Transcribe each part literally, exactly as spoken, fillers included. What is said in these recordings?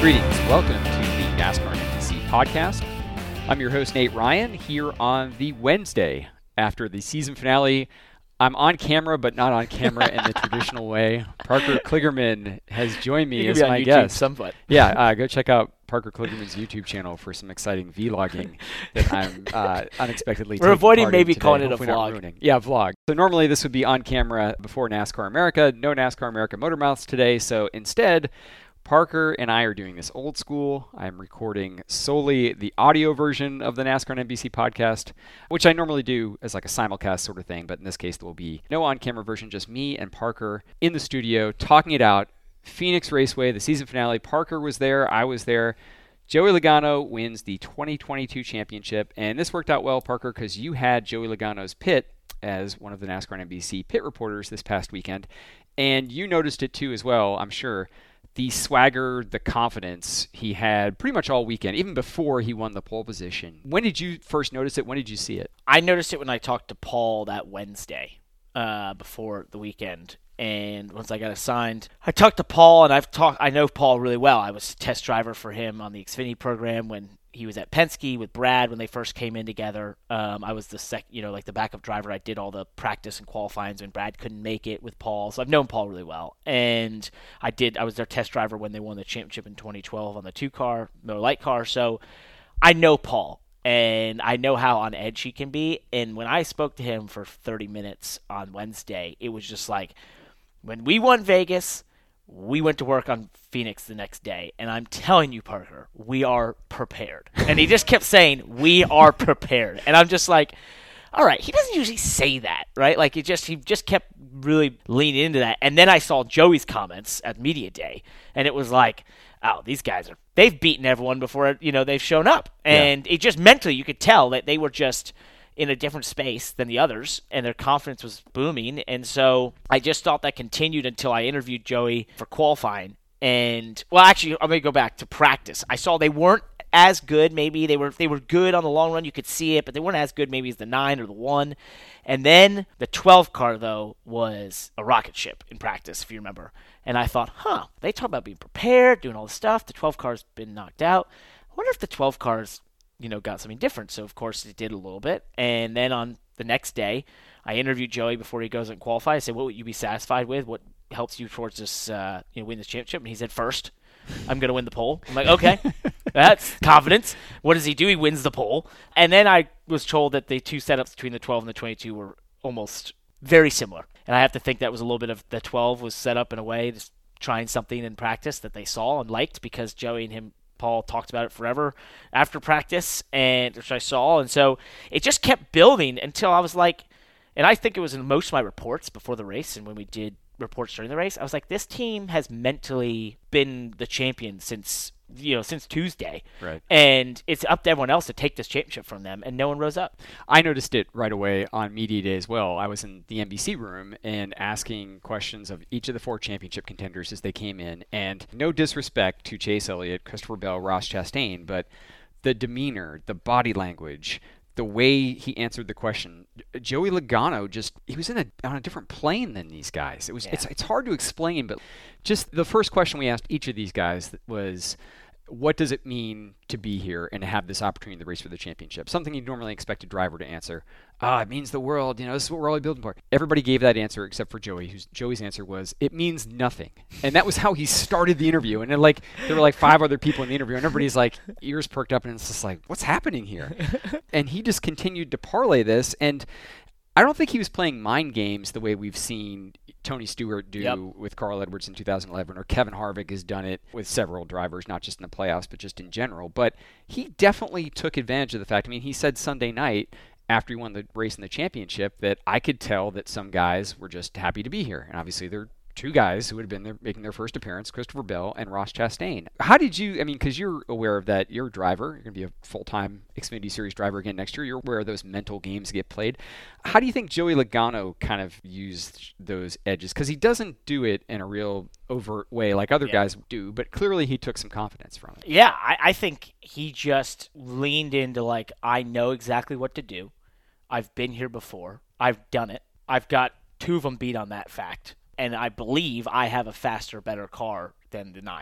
Greetings. Welcome to the NASCAR N B C podcast. I'm your host, Nate Ryan, here on the Wednesday after the season finale. I'm on camera, but not on camera in the traditional way. Parker Kligerman has joined me as my YouTube guest. Somewhat. Yeah, uh, go check out Parker Kligerman's YouTube channel for some exciting vlogging that I'm uh, unexpectedly We're taking avoiding part in maybe today. calling it a Hopefully not vlog. ruining. Yeah, vlog. So normally this would be on camera before NASCAR America. No NASCAR America Motor Mouths today. So instead, Parker and I are doing this old school. I'm recording solely the audio version of the NASCAR N B C podcast, which I normally do as like a simulcast sort of thing, but in this case there will be no on-camera version, just me and Parker in the studio talking it out. Phoenix Raceway, the season finale. Parker was there, I was there. Joey Logano wins the twenty twenty-two championship, and this worked out well, Parker, because you had Joey Logano's pit as one of the NASCAR N B C pit reporters this past weekend, and you noticed it too as well, I'm sure. The swagger, the confidence he had pretty much all weekend, even before he won the pole position. When did you first notice it? When did you see it? I noticed it when I talked to Paul that Wednesday uh, before the weekend. And once I got assigned, I talked to Paul, and I've talked. I know Paul really well. I was a test driver for him on the Xfinity program when he was at Penske with Brad when they first came in together. Um, I was the sec, you know, like the backup driver. I did all the practice and qualifying when Brad couldn't make it with Paul. So I've known Paul really well, and I did. I was their test driver when they won the championship in twenty twelve on the two car, Miller Lite car. So I know Paul. And I know how on edge he can be. And when I spoke to him for thirty minutes on Wednesday, it was just like, when we won Vegas, we went to work on Phoenix the next day. And I'm telling you, Parker, we are prepared. And he just kept saying, we are prepared. And I'm just like, all right, he doesn't usually say that, right? Like, it just he just kept really leaning into that. And then I saw Joey's comments at Media Day, and it was like, oh, these guys are, they've beaten everyone before, you know, they've shown up. And yeah. It just mentally, you could tell that they were just in a different space than the others, and their confidence was booming. And so I just thought that continued until I interviewed Joey for qualifying. And, well, actually, I'm going to go back to practice. I saw they weren't as good, maybe. They were they were good on the long run. You could see it, but they weren't as good maybe as the nine or the one. And then the twelve car, though, was a rocket ship in practice, if you remember. And I thought, huh, they talk about being prepared, doing all this stuff. The twelve car's been knocked out. I wonder if the twelve cars, you know, got something different. So, of course, it did a little bit. And then on the next day, I interviewed Joey before he goes and qualify. I said, what would you be satisfied with? What helps you towards this, uh, you know, win this championship? And he said, first, I'm going to win the pole. I'm like, okay, that's confidence. What does he do? He wins the pole. And then I was told that the two setups between the twelve and the twenty-two were almost very similar. And I have to think that was a little bit of the twelve was set up in a way, just trying something in practice that they saw and liked, because Joey and him, Paul, talked about it forever after practice, and which I saw. And so it just kept building until I was like, and I think it was in most of my reports before the race and when we did reports during the race, I was like, this team has mentally been the champion since, you know, since Tuesday. Right. And it's up to everyone else to take this championship from them, and no one rose up. I noticed it right away on Media Day as well. I was in the N B C room and asking questions of each of the four championship contenders as they came in, and no disrespect to Chase Elliott, Christopher Bell, Ross Chastain, but the demeanor, the body language, the way he answered the question, Joey Logano just, he was in a, on a different plane than these guys. It was, yeah. it's, it's hard to explain, but just the first question we asked each of these guys was, what does it mean to be here and to have this opportunity to race for the championship? Something you'd normally expect a driver to answer. Ah, oh, it means the world. You know, this is what we're all building for. Everybody gave that answer except for Joey, whose Joey's answer was, it means nothing. And that was how he started the interview. And then, like, there were like five other people in the interview, and everybody's like ears perked up, and it's just like, what's happening here? And he just continued to parlay this, and I don't think he was playing mind games the way we've seen Tony Stewart do yep. with Carl Edwards in two thousand eleven, or Kevin Harvick has done it with several drivers, not just in the playoffs, but just in general. But he definitely took advantage of the fact. I mean, he said Sunday night after he won the race in the championship that I could tell that some guys were just happy to be here. And obviously they're two guys who would have been there making their first appearance, Christopher Bell and Ross Chastain. How did you, I mean, because you're aware of that, you're a driver, you're going to be a full-time Xfinity Series driver again next year, you're aware of those mental games get played. How do you think Joey Logano kind of used those edges? Because he doesn't do it in a real overt way like other yeah. guys do, but clearly he took some confidence from it. Yeah, I, I think he just leaned into, like, I know exactly what to do. I've been here before. I've done it. I've got two of them beat on that fact. And I believe I have a faster, better car than the nine,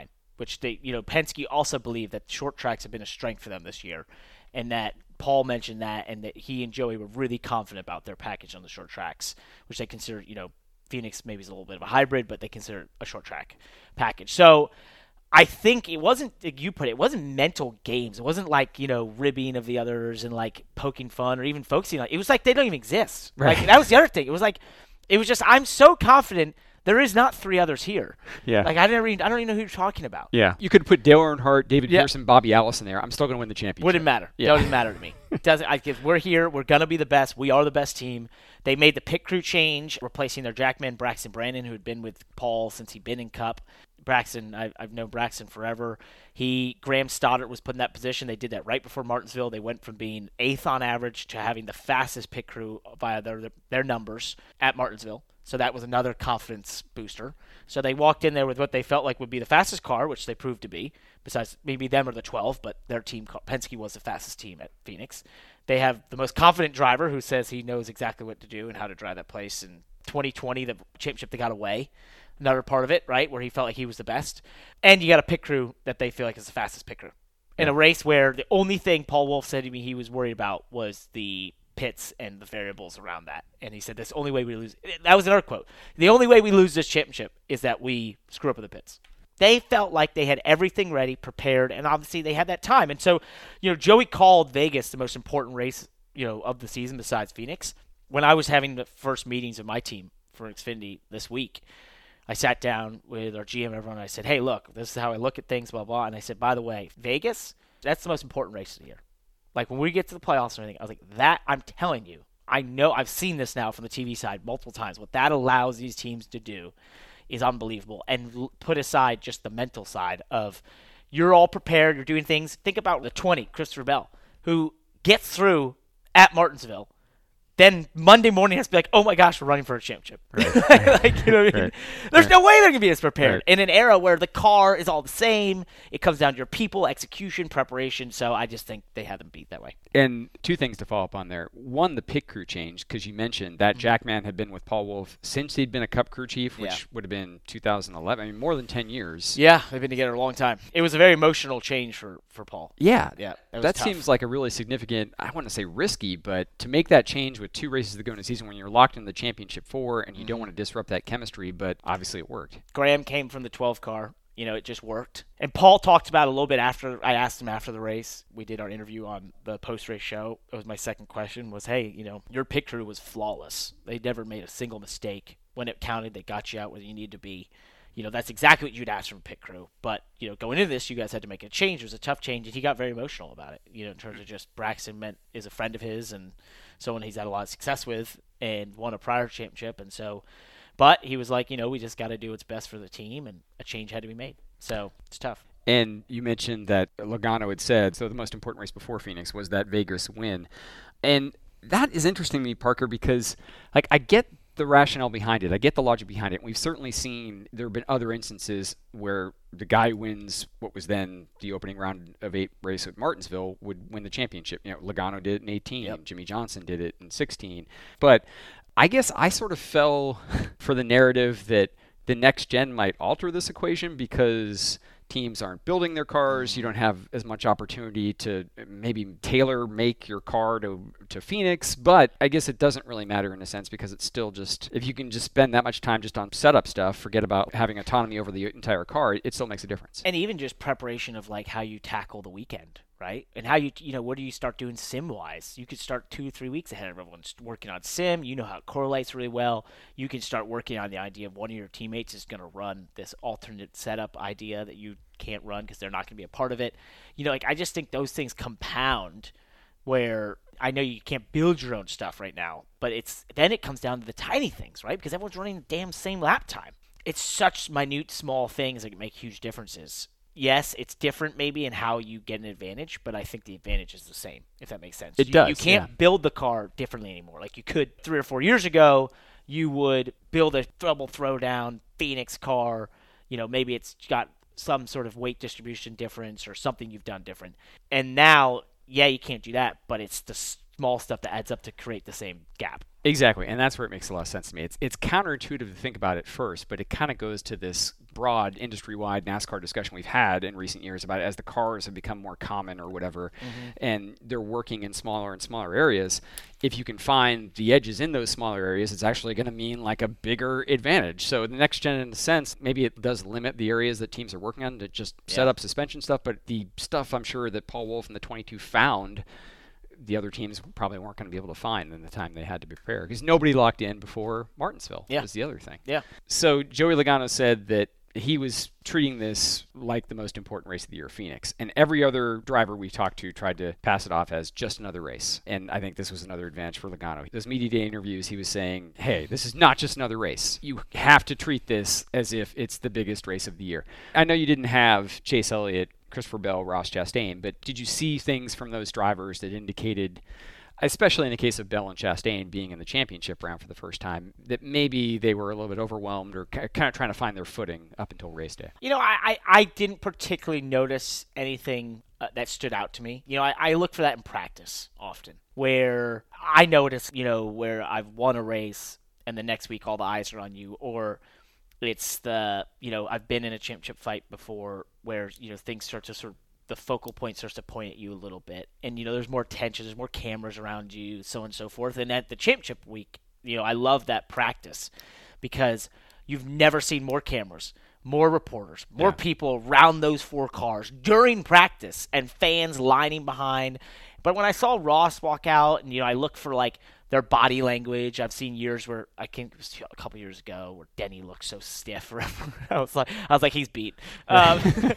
which they, you know, Penske also believe that short tracks have been a strength for them this year, and that Paul mentioned that, and that he and Joey were really confident about their package on the short tracks, which they consider, you know, Phoenix maybe is a little bit of a hybrid, but they consider a short track package. So I think it wasn't, like you put it, it wasn't mental games. It wasn't like, you know, ribbing of the others and like poking fun or even focusing on it. It was like they don't even exist. Right. Like that was the other thing. It was like, it was just, I'm so confident there is not three others here. Yeah. Like I never even, I don't even know who you're talking about. Yeah. You could put Dale Earnhardt, David Yeah. Pearson, Bobby Allison there. I'm still going to win the championship. Wouldn't matter. Yeah. Doesn't matter to me. It doesn't. I guess we're here. We're gonna be the best. We are the best team. They made the pit crew change, replacing their jackman Braxton Brandon, who had been with Paul since he'd been in Cup. Braxton, I, I've known Braxton forever. He, Graham Stoddart was put in that position. They did that right before Martinsville. They went from being eighth on average to having the fastest pit crew via their their numbers at Martinsville. So that was another confidence booster. So they walked in there with what they felt like would be the fastest car, which they proved to be. Besides maybe them or the twelve, but their team, Penske, was the fastest team at Phoenix. They have the most confident driver who says he knows exactly what to do and how to drive that place. In twenty twenty, the championship they got away. Another part of it, right, where he felt like he was the best. And you got a pit crew that they feel like is the fastest pit crew. In a race where the only thing Paul Wolfe said to me he was worried about was the pits and the variables around that. And he said, that's the only way we lose. That was another quote. The only way we lose this championship is that we screw up in the pits. They felt like they had everything ready, prepared, and obviously they had that time. And so, you know, Joey called Vegas the most important race, you know, of the season besides Phoenix. When I was having the first meetings of my team for Xfinity this week, I sat down with our G M and everyone, and I said, hey, look, this is how I look at things, blah, blah. And I said, by the way, Vegas, that's the most important race of the year. Like, when we get to the playoffs and everything, I was like, that, I'm telling you, I know, I've seen this now from the T V side multiple times. What that allows these teams to do is unbelievable. And l- put aside just the mental side of you're all prepared, you're doing things. Think about the twenty, Christopher Bell, who gets through at Martinsville. Then Monday morning has to be like, oh my gosh, we're running for a championship. Right. Like, you know what I mean? Right. There's Right. no way they're going to be as prepared. Right. In an era where the car is all the same, it comes down to your people, execution, preparation. So I just think they had them beat that way. And two things to follow up on there. One, the pit crew change, because you mentioned that Jackman had been with Paul Wolfe since he'd been a Cup crew chief, which Yeah. would have been two thousand eleven. I mean, more than ten years. Yeah, they've been together a long time. It was a very emotional change for, for Paul. Yeah. Yeah, that was That tough. seems like a really significant, I want to say risky, but to make that change with two races to go in a season when you're locked in the championship four and you Mm-hmm. don't want to disrupt that chemistry, but obviously it worked. Graham came from the twelve car. You know, it just worked. And Paul talked about it a little bit after I asked him after the race. We did our interview on the post-race show. It was my second question was, hey, you know, your pit crew was flawless. They never made a single mistake. When it counted, they got you out where you need to be. You know, that's exactly what you'd ask from a pit crew. But, you know, going into this, you guys had to make a change. It was a tough change, and he got very emotional about it, you know, in terms of just Braxton meant is a friend of his and someone he's had a lot of success with and won a prior championship. And so, but he was like, you know, we just got to do what's best for the team, and a change had to be made. So it's tough. And you mentioned that Logano had said, so the most important race before Phoenix was that Vegas win. And that is interesting to me, Parker, because, like, I get the rationale behind it. I get the logic behind it. We've certainly seen there have been other instances where the guy who wins what was then the opening round of eight race at Martinsville would win the championship. You know, Logano did it in eighteen. Yep. Jimmy Johnson did it in sixteen. But I guess I sort of fell for the narrative that the next gen might alter this equation because teams aren't building their cars. You don't have as much opportunity to maybe tailor make your car to to Phoenix. But I guess it doesn't really matter in a sense because it's still just, if you can just spend that much time just on setup stuff, forget about having autonomy over the entire car, it still makes a difference. And even just preparation of like how you tackle the weekend, right? And how you, you know, what do you start doing sim-wise? You could start two, three weeks ahead of everyone working on sim. You know how it correlates really well. You can start working on the idea of one of your teammates is going to run this alternate setup idea that you can't run because they're not going to be a part of it. You know, like I just think those things compound where I know you can't build your own stuff right now, but it's then it comes down to the tiny things, right? Because everyone's running the damn same lap time. It's such minute, small things that can make huge differences. Yes, it's different maybe in how you get an advantage, but I think the advantage is the same, if that makes sense. It you, does, You can't yeah. build the car differently anymore. Like you could three or four years ago, you would build a double throwdown Phoenix car. You know, maybe it's got some sort of weight distribution difference or something you've done different. And now, yeah, you can't do that, but it's the small stuff that adds up to create the same gap. Exactly, and that's where it makes a lot of sense to me. It's it's counterintuitive to think about it first, but it kind of goes to this broad industry-wide NASCAR discussion we've had in recent years about it as the cars have become more common or whatever, mm-hmm. and they're working in smaller and smaller areas. If you can find the edges in those smaller areas, it's actually going to mean like a bigger advantage. So the next gen, in a sense, maybe it does limit the areas that teams are working on to just yeah. set up suspension stuff, but the stuff I'm sure that Paul Wolfe and the twenty-two found, the other teams probably weren't going to be able to find in the time they had to prepare, because nobody locked in before Martinsville. Yeah. Was the other thing. Yeah. So Joey Logano said that he was treating this like the most important race of the year, Phoenix. And every other driver we talked to tried to pass it off as just another race. And I think this was another advantage for Logano. Those media day interviews, he was saying, hey, this is not just another race. You have to treat this as if it's the biggest race of the year. I know you didn't have Chase Elliott, Christopher Bell, Ross Chastain, but did you see things from those drivers that indicated, especially in the case of Bell and Chastain being in the championship round for the first time, that maybe they were a little bit overwhelmed or kind of trying to find their footing up until race day? You know, I, I, I didn't particularly notice anything uh, that stood out to me. You know, I, I look for that in practice often, where I notice, you know, where I've won a race and the next week all the eyes are on you, or it's the, you know, I've been in a championship fight before where, you know, things start to sort of, the focal point starts to point at you a little bit. And, you know, there's more tension, there's more cameras around you, so on and so forth. And at the championship week, you know, I love that practice because you've never seen more cameras, more reporters, more yeah. people around those four cars during practice and fans lining behind. But when I saw Ross walk out and, you know, I look for, like, their body language. I've seen years where I think it was a couple years ago where Denny looked so stiff. I was like, I was like, he's beat. Um,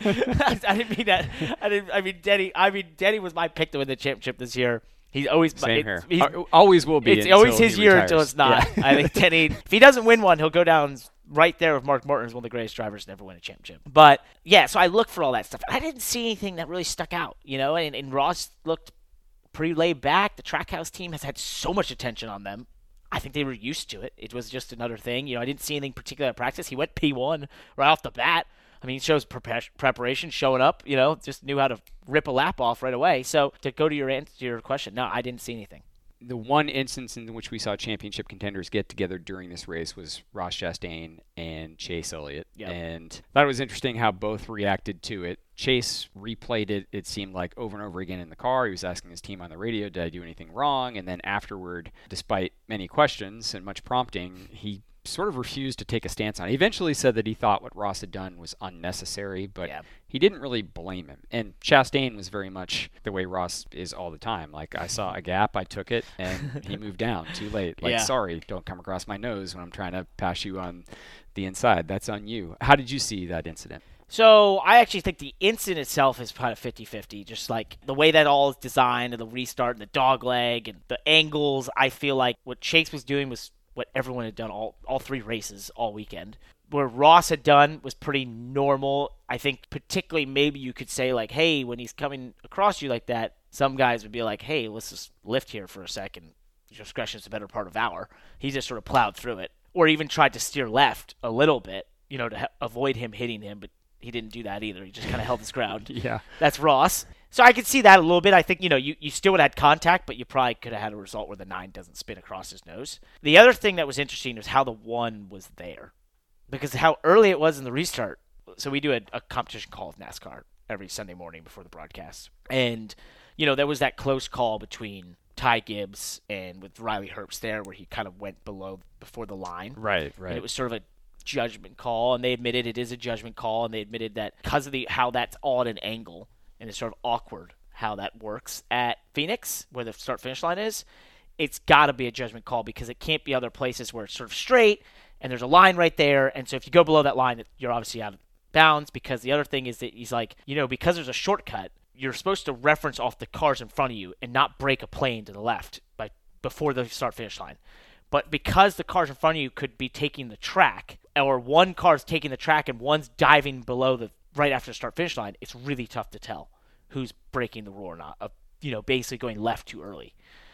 I, I didn't mean that. I didn't. I mean, Denny. I mean, Denny was my pick to win the championship this year. He's always same it, here. He's, always will be. It's always his year retires. until it's not. Yeah. I think Denny. If he doesn't win one, he'll go down right there with Mark Martin as one of the greatest drivers to never win a championship. But yeah, so I looked for all that stuff. I didn't see anything that really stuck out, you know. And, and Ross looked pretty laid back. The Trackhouse team has had so much attention on them. I think they were used to it. It was just another thing. You know, I didn't see anything particular at practice. He went P one right off the bat. I mean, he shows pre- preparation, showing up, you know, just knew how to rip a lap off right away. So to go to your answer to your question, no, I didn't see anything. The one instance in which we saw championship contenders get together during this race was Ross Chastain and Chase Elliott. Yep. And I thought it was interesting how both reacted to it. Chase replayed it, it seemed like, over and over again in the car. He was asking his team on the radio, did I do anything wrong? And then afterward, despite many questions and much prompting, he sort of refused to take a stance on it. He eventually said that he thought what Ross had done was unnecessary, but yeah. he didn't really blame him. And Chastain was very much the way Ross is all the time. Like, I saw a gap, I took it, and he moved down too late. Like, yeah. sorry, don't come across my nose when I'm trying to pass you on the inside. That's on you. How did you see that incident? So I actually think the incident itself is kind of fifty-fifty, just like the way that all is designed and the restart and the dog leg and the angles. I feel like what Chase was doing was what everyone had done all, all three races all weekend. Where Ross had done was pretty normal. I think particularly maybe you could say like, hey, when he's coming across you like that, some guys would be like, hey, let's just lift here for a second. Discretion is a better part of valor. He just sort of plowed through it. Or even tried to steer left a little bit, you know, to ha- avoid him hitting him, but he didn't do that either. He just kind of held his ground. Yeah. That's Ross. So I could see that a little bit. I think, you know, you, you still would have had contact, but you probably could have had a result where the nine doesn't spin across his nose. The other thing that was interesting was how the one was there. Because how early it was in the restart. So we do a, a competition call with NASCAR every Sunday morning before the broadcast. And, you know, there was that close call between Ty Gibbs and with Riley Herbst there where he kind of went below before the line. Right, right. And it was sort of a judgment call, and they admitted it is a judgment call, and they admitted that because of the how that's all at an angle, and it's sort of awkward how that works at Phoenix, where the start-finish line is, it's got to be a judgment call because it can't be other places where it's sort of straight, and there's a line right there, and so if you go below that line, you're obviously out of bounds, because the other thing is that he's like, you know, because there's a shortcut, you're supposed to reference off the cars in front of you and not break a plane to the left by before the start-finish line. But because the cars in front of you could be taking the track, or one car's taking the track and one's diving below the right after the start-finish line, it's really tough to tell who's breaking the rule or not, of, you know, basically going left too early.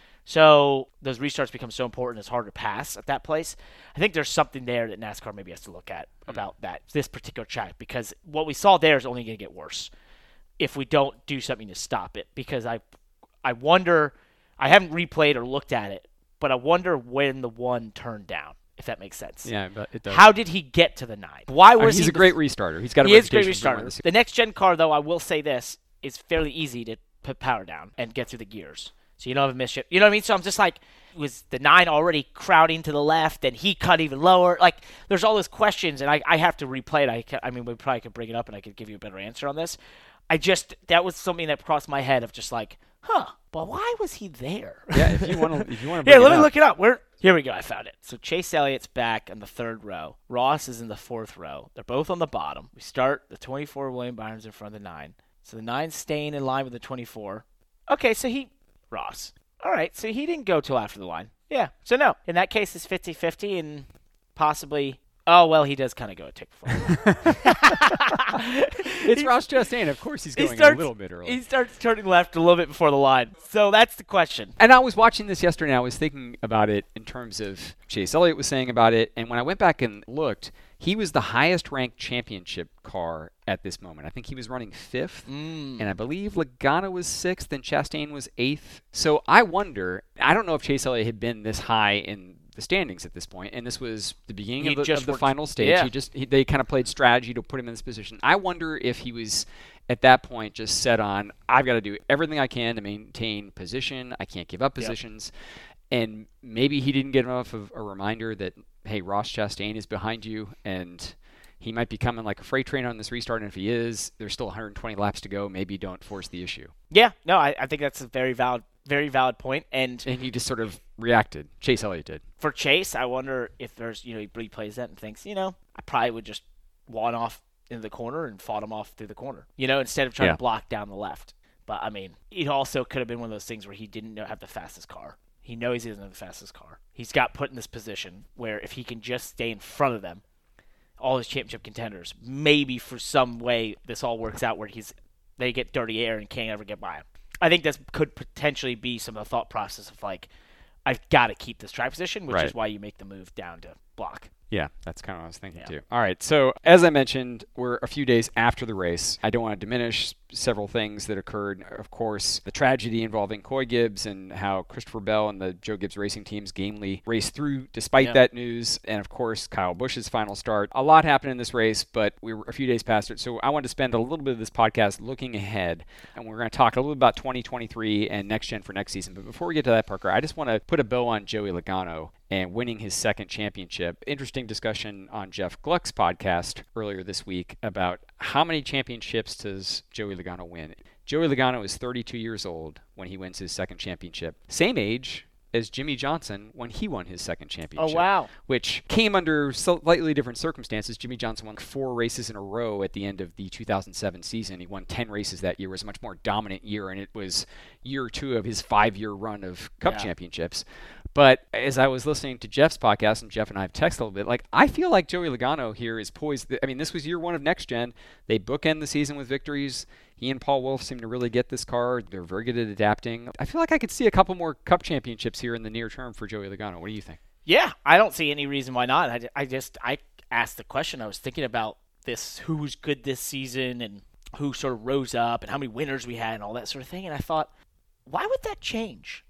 So those restarts become so important, it's hard to pass at that place. I think there's something there that NASCAR maybe has to look at about that, this particular track, because what we saw there is only going to get worse if we don't do something to stop it. Because I, I wonder, I haven't replayed or looked at it, but I wonder when the one turned down, if that makes sense. Yeah, but it does. How did he get to the nine? Why was I mean, he's he a great restarter. He's got a he is a great reputation for restarter. winning The next gen car, though, I will say this, is fairly easy to put power down and get through the gears. So you don't have a misship. You know what I mean? So I'm just like, was the nine already crowding to the left and he cut even lower? Like, there's all those questions, and I, I have to replay it. I, can, I mean, we probably could bring it up and I could give you a better answer on this. I just, that was something that crossed my head of just like, huh, but why was he there? Yeah, if you want to if you want to Yeah, let me up. look it up. Where? Here we go. I found it. So Chase Elliott's back on the third row. Ross is in the fourth row. They're both on the bottom. We start the twenty-four William Byron's in front of the nine. So the nine's staying in line with the twenty-four. Okay, so he, Ross. All right, so he didn't go till after the line. Yeah, so no. In that case, it's fifty-fifty and possibly, oh, well, he does kind of go a tick before. It's Ross Chastain. Of course he's going he starts, a little bit early. He starts turning left a little bit before the line. So that's the question. And I was watching this yesterday, and I was thinking about it in terms of Chase Elliott was saying about it. And when I went back and looked, he was the highest-ranked championship car at this moment. I think he was running fifth, mm. and I believe Logano was sixth, and Chastain was eighth. So I wonder, I don't know if Chase Elliott had been this high in the standings at this point, and this was the beginning of the, of the final stage. Yeah. He just he, they kind of played strategy to put him in this position. I wonder if he was at that point just set on, I've got to do everything I can to maintain position. I can't give up positions. Yep. And maybe he didn't get enough of a reminder that, hey, Ross Chastain is behind you, and he might be coming like a freight train on this restart, and if he is, there's still one hundred twenty laps to go. Maybe don't force the issue. Yeah, no, I, I think that's a very valid Very valid point. And and he just sort of reacted. Chase Elliott did. For Chase, I wonder if there's, you know, he replays that and thinks, you know, I probably would just wad off into the corner and fought him off through the corner, you know, instead of trying yeah. to block down the left. But, I mean, it also could have been one of those things where he didn't know, have the fastest car. He knows he doesn't have the fastest car. He's got put in this position where if he can just stay in front of them, all his championship contenders, maybe for some way this all works out where he's they get dirty air and can't ever get by him. I think this could potentially be some of the thought process of like, I've got to keep this track position, which right. is why you make the move down to block. Yeah, that's kind of what I was thinking yeah. too. All right, so as I mentioned, we're a few days after the race. I don't want to diminish several things that occurred. Of course, the tragedy involving Coy Gibbs and how Christopher Bell and the Joe Gibbs Racing teams gamely raced through despite yeah. that news. And of course, Kyle Busch's final start. A lot happened in this race, but we were a few days past it. So I wanted to spend a little bit of this podcast looking ahead. And we're going to talk a little bit about twenty twenty-three and next gen for next season. But before we get to that, Parker, I just want to put a bow on Joey Logano and winning his second championship. Interesting discussion on Jeff Gluck's podcast earlier this week about how many championships does Joey Logano win. Joey Logano is thirty-two years old when he wins his second championship. Same age as Jimmy Johnson when he won his second championship. Oh, wow. Which came under slightly different circumstances. Jimmy Johnson won four races in a row at the end of the two thousand seven season. He won ten races that year. It was a much more dominant year, and it was year two of his five-year run of Cup yeah. championships. But as I was listening to Jeff's podcast, and Jeff and I have texted a little bit, like I feel like Joey Logano here is poised. I mean, this was year one of Next Gen. They bookend the season with victories. He and Paul Wolfe seem to really get this car. They're very good at adapting. I feel like I could see a couple more Cup championships here in the near term for Joey Logano. What do you think? Yeah, I don't see any reason why not. I, I just I asked the question. I was thinking about this, who's good this season and who sort of rose up and how many winners we had and all that sort of thing. And I thought, why would that change?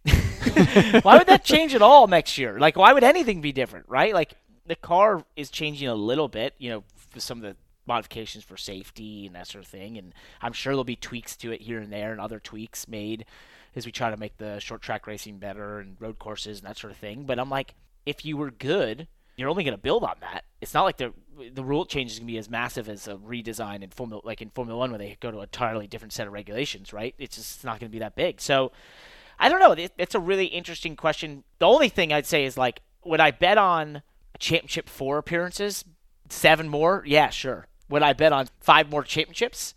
Why would that change at all next year? Like, why would anything be different, right? Like, the car is changing a little bit, you know, for some of the modifications for safety and that sort of thing. And I'm sure there'll be tweaks to it here and there and other tweaks made as we try to make the short track racing better and road courses and that sort of thing. But I'm like, if you were good, you're only going to build on that. It's not like the the rule change is going to be as massive as a redesign in Formula, like in Formula One, where they go to a entirely different set of regulations, right? It's just not going to be that big. So I don't know. It, it's a really interesting question. The only thing I'd say is, like, would I bet on championship four appearances, seven more? Yeah, sure. Would I bet on five more championships?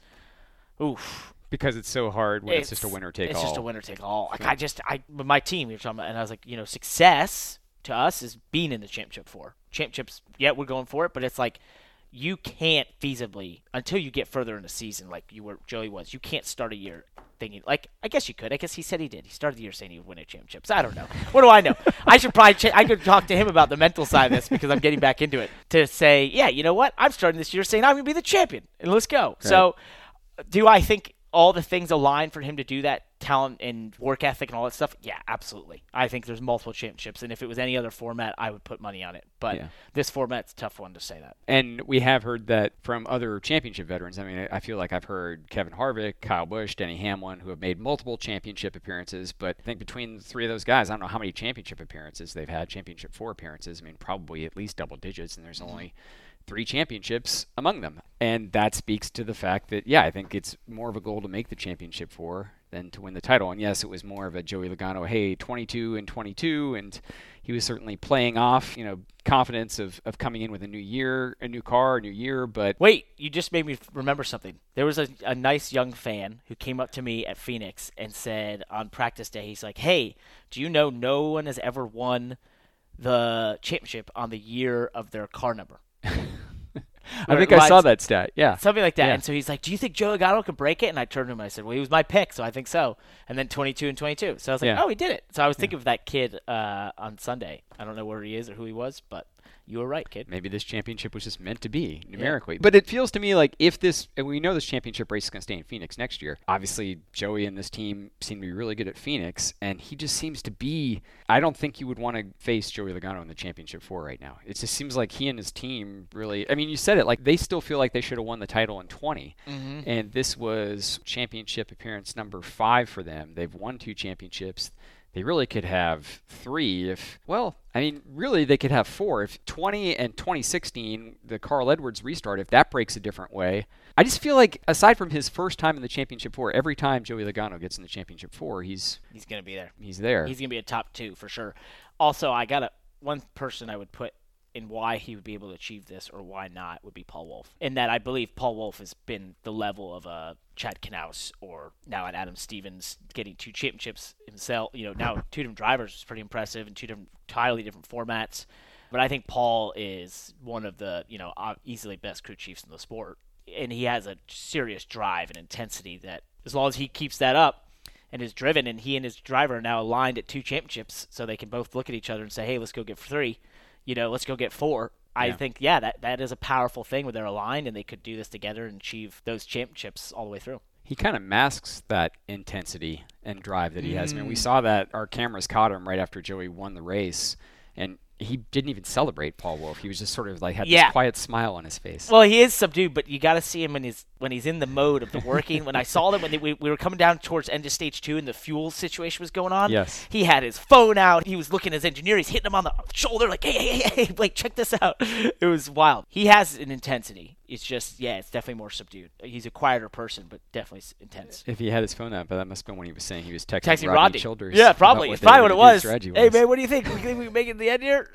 Oof. Because it's so hard when it's, it's just a winner take it's all. It's just a winner take all. Like, I just, I, with my team, we were talking about, and I was like, you know, success to us is being in the championship four. Championships, yeah, we're going for it, but it's like you can't feasibly, until you get further in the season, like you were, Joey was, you can't start a year thinking, like, I guess you could. I guess he said he did. He started the year saying he would win a championships. I don't know. What do I know? I should probably, ch- I could talk to him about the mental side of this because I'm getting back into it to say, yeah, you know what? I'm starting this year saying I'm going to be the champion, and let's go. Right. So do I think all the things align for him to do that, talent and work ethic and all that stuff, yeah, absolutely. I think there's multiple championships, and if it was any other format, I would put money on it. But yeah. This format's a tough one to say that. And we have heard that from other championship veterans. I mean, I feel like I've heard Kevin Harvick, Kyle Busch, Denny Hamlin, who have made multiple championship appearances. But I think between the three of those guys, I don't know how many championship appearances they've had, championship four appearances. I mean, probably at least double digits, and there's mm-hmm. only three championships among them. And that speaks to the fact that, yeah, I think it's more of a goal to make the championship four than to win the title. And yes, it was more of a Joey Logano, hey, twenty-two and twenty-two, and he was certainly playing off, you know, confidence of, of coming in with a new year, a new car, a new year, but... Wait, you just made me remember something. There was a, a nice young fan who came up to me at Phoenix and said on practice day, he's like, hey, do you know no one has ever won the championship on the year of their car number? I think I saw that stat, yeah. Something like that. Yeah. And so he's like, do you think Joe Logano could break it? And I turned to him and I said, well, he was my pick, so I think so. And then twenty-two and twenty-two. So I was like, yeah. oh, he did it. So I was thinking yeah. of that kid uh, on Sunday. I don't know where he is or who he was, but you were right, kid. Maybe this championship was just meant to be, numerically. Yeah. But it feels to me like if this, and we know this championship race is going to stay in Phoenix next year. Obviously, Joey and this team seem to be really good at Phoenix, and he just seems to be, I don't think you would want to face Joey Logano in the championship four right now. It just seems like he and his team really, I mean, you said it, like they still feel like they should have won the title in twenty. Mm-hmm. And this was championship appearance number five for them. They've won two championships. They really could have three if, well, I mean, really they could have four. If twenty and twenty sixteen, the Carl Edwards restart, if that breaks a different way. I just feel like, aside from his first time in the championship four, every time Joey Logano gets in the championship four, he's... He's going to be there. He's there. He's going to be a top two for sure. Also, I got a one person I would put in why he would be able to achieve this or why not would be Paul Wolfe. In that I believe Paul Wolfe has been the level of a Chad Knaus or now an Adam Stevens getting two championships himself. You know, now two different drivers is pretty impressive and two different, entirely different formats. But I think Paul is one of the, you know, easily best crew chiefs in the sport. And he has a serious drive and intensity that as long as he keeps that up and is driven, and he and his driver are now aligned at two championships so they can both look at each other and say, hey, let's go get three. You know, let's go get four. I yeah. think, yeah, that, that is a powerful thing where they're aligned and they could do this together and achieve those championships all the way through. He kind of masks that intensity and drive that he mm. has. I mean, we saw that our cameras caught him right after Joey won the race, and he didn't even celebrate Paul Wolfe. He was just sort of like had yeah. this quiet smile on his face. Well, he is subdued, but you got to see him when he's when he's in the mode of the working. When I saw them when they, we, we were coming down towards end of stage two and the fuel situation was going on. Yes, he had his phone out. He was looking at his engineer. He's hitting him on the shoulder like, hey, hey, hey, hey, like check this out. It was wild. He has an intensity. It's just, yeah, it's definitely more subdued. He's a quieter person, but definitely intense. If he had his phone out, but that must have been when he was saying he was texting, texting Rodney, Rodney Childers. Yeah, probably. It's probably what it was. was. Hey, man, what do you think? We think we can make it to the end here?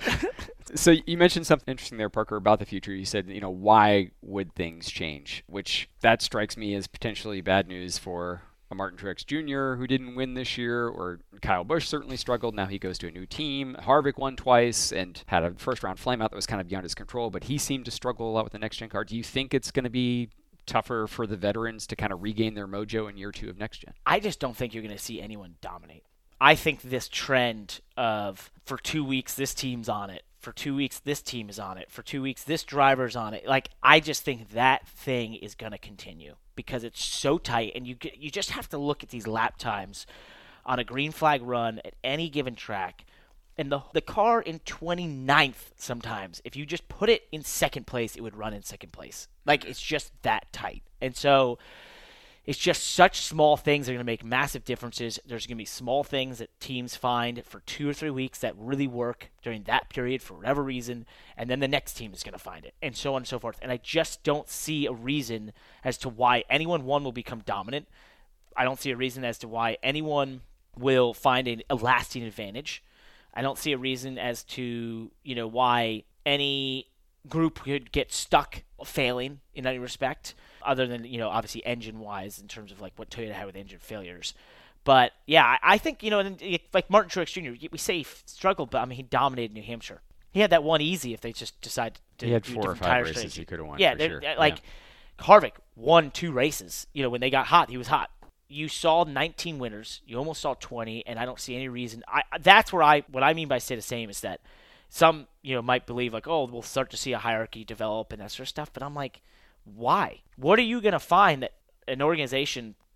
So you mentioned something interesting there, Parker, about the future. You said, you know, why would things change? Which that strikes me as potentially bad news for a Martin Truex Junior who didn't win this year, or Kyle Busch certainly struggled. Now he goes to a new team. Harvick won twice and had a first-round flameout that was kind of beyond his control, but he seemed to struggle a lot with the next-gen car. Do you think it's going to be tougher for the veterans to kind of regain their mojo in year two of next-gen? I just don't think you're going to see anyone dominate. I think this trend of for two weeks this team's on it, for two weeks this team is on it, for two weeks this driver's on it, like I just think that thing is going to continue because it's so tight, and you you just have to look at these lap times on a green flag run at any given track, and the the car in twenty-ninth sometimes, if you just put it in second place, it would run in second place. Like it's just that tight. And so it's just such small things that are going to make massive differences. There's going to be small things that teams find for two or three weeks that really work during that period for whatever reason, and then the next team is going to find it, and so on and so forth. And I just don't see a reason as to why anyone, one, will become dominant. I don't see a reason as to why anyone will find a, a lasting advantage. I don't see a reason as to, you know, why any group could get stuck failing in any respect, other than, you know, obviously engine-wise in terms of like what Toyota had with engine failures. But yeah, I, I think, you know, like Martin Truex Junior, we say he struggled, but I mean he dominated New Hampshire. He had that one easy if they just decided to he had do four or different five tire races strategy. he could have won. Yeah, for sure. like yeah. Harvick won two races. You know, when they got hot, he was hot. You saw nineteen winners. You almost saw twenty, and I don't see any reason. I that's where I what I mean by say the same is that some, you know, might believe like, oh, we'll start to see a hierarchy develop and that sort of stuff. But I'm like, why? What are you going to find that an organization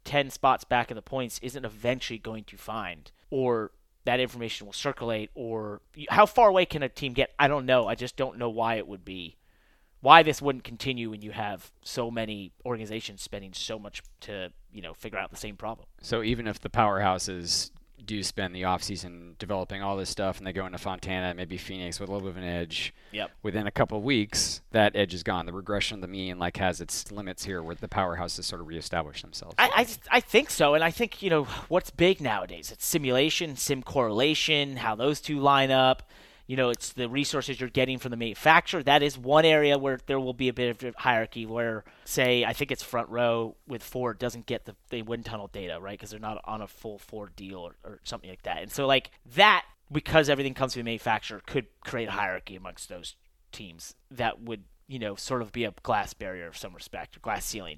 ten spots back in the points isn't eventually going to find, or that information will circulate, or how far away can a team get? I don't know. I just don't know why it would be, why this wouldn't continue when you have so many organizations spending so much to, you know, figure out the same problem. So even if the powerhouses do spend the offseason developing all this stuff and they go into Fontana, maybe Phoenix with a little bit of an edge, yep. within a couple of weeks, that edge is gone. The regression of the mean like has its limits here where the powerhouses sort of reestablish themselves. I, I, I think so, and I think, you know, what's big nowadays? It's simulation, sim correlation, how those two line up. You know, it's the resources you're getting from the manufacturer. That is one area where there will be a bit of hierarchy where, say, I think it's front row with Ford doesn't get the, the wind tunnel data, right, because they're not on a full Ford deal or, or something like that. And so, like, that, because everything comes from the manufacturer, could create a hierarchy amongst those teams that would, you know, sort of be a glass barrier of some respect, or glass ceiling.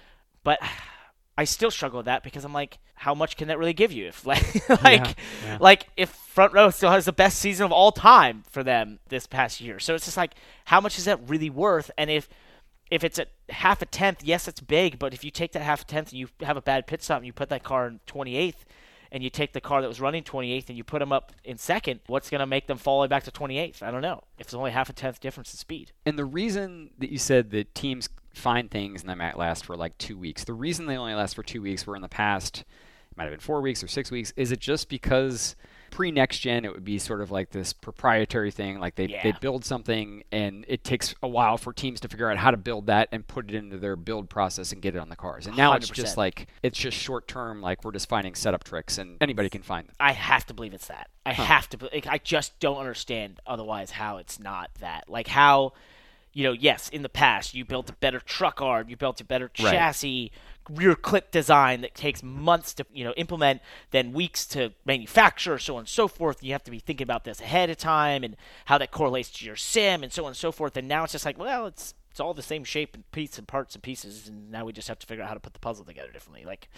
But I still struggle with that because I'm like, how much can that really give you? If like, like, yeah, yeah. like if front row still has the best season of all time for them this past year, so it's just like, how much is that really worth? And if if it's at half a tenth, yes, it's big. But if you take that half a tenth and you have a bad pit stop and you put that car in twenty-eighth, and you take the car that was running twenty-eighth and you put them up in second, what's going to make them fall all the way back to twenty-eighth? I don't know. If it's only half a tenth difference in speed. And the reason that you said that teams find things and they might last for like two weeks, the reason they only last for two weeks where in the past it might have been four weeks or six weeks, is it just because pre-next gen it would be sort of like this proprietary thing, like they, Yeah. they build something and it takes a while for teams to figure out how to build that and put it into their build process and get it on the cars. And now one hundred it's percent. just like, it's just short term, like we're just finding setup tricks and anybody can find them. I have to believe it's that. I Huh. have to. Like, I just don't understand otherwise how it's not that. Like how, you know, yes, in the past you built a better truck arm, you built a better Right. chassis, rear clip design that takes months to, you know, implement, then weeks to manufacture, so on and so forth. You have to be thinking about this ahead of time and how that correlates to your sim and so on and so forth. And now it's just like, well, it's it's all the same shape and piece and parts and pieces, and now we just have to figure out how to put the puzzle together differently. Like,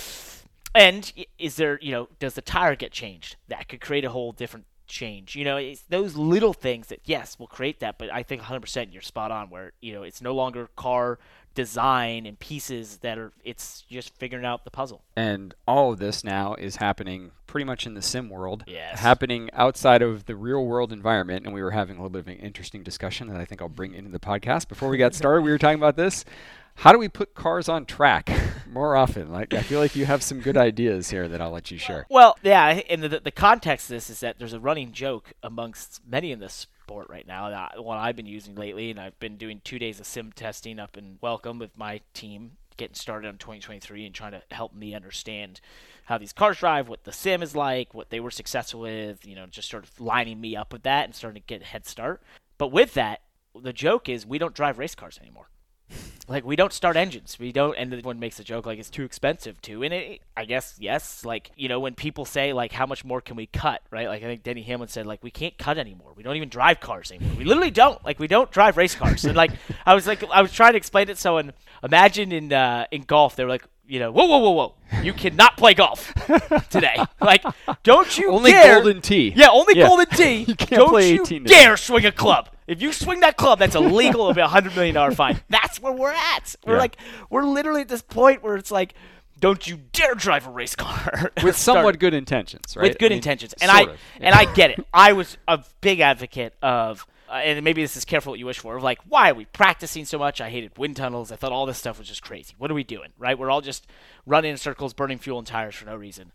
and is there, you know, does the tire get changed? That could create a whole different change. You know, it's those little things that, yes, will create that, but I think one hundred percent you're spot on where, you know, it's no longer car design and pieces that are, it's just figuring out the puzzle. And all of this now is happening pretty much in the sim world, Yes. happening outside of the real world environment. And we were having a little bit of an interesting discussion that I think I'll bring into the podcast. Before we got started, we were talking about this. How do we put cars on track more often? Like, I feel like you have some good ideas here that I'll let you share. Well, yeah, and the, the context of this is that there's a running joke amongst many in this sport right now, that one I've been using lately, and I've been doing two days of sim testing up in Welcome with my team, getting started on twenty twenty-three and trying to help me understand how these cars drive, what the sim is like, what they were successful with, you know, just sort of lining me up with that and starting to get a head start. But with that, the joke is we don't drive race cars anymore. Like, we don't start engines. We don't, and everyone makes a joke like it's too expensive to. And it, I guess, yes, like, you know, when people say, like, how much more can we cut, right? Like, I think Denny Hamlin said, like, we can't cut anymore. We don't even drive cars anymore. We literally don't. Like, we don't drive race cars. And, like, I was, like, I was trying to explain it. So, in, imagine in uh, in golf, they were like, you know, whoa, whoa, whoa, whoa. You cannot play golf today. Like, don't you Only dare. golden tee. Yeah, only Yeah. golden tee. You can't don't play you eighteen today. dare swing a club. If you swing that club, that's illegal. It'll be a hundred million dollar fine. That's where we're at. We're Yeah. like, we're literally at this point where it's like, don't you dare drive a race car With Start- somewhat good intentions, right? with good I mean, intentions. And I sort of, yeah. and I get it. I was a big advocate of, uh, and maybe this is careful what you wish for, of like, why are we practicing so much? I hated wind tunnels. I thought all this stuff was just crazy. What are we doing, right? We're all just running in circles, burning fuel and tires for no reason.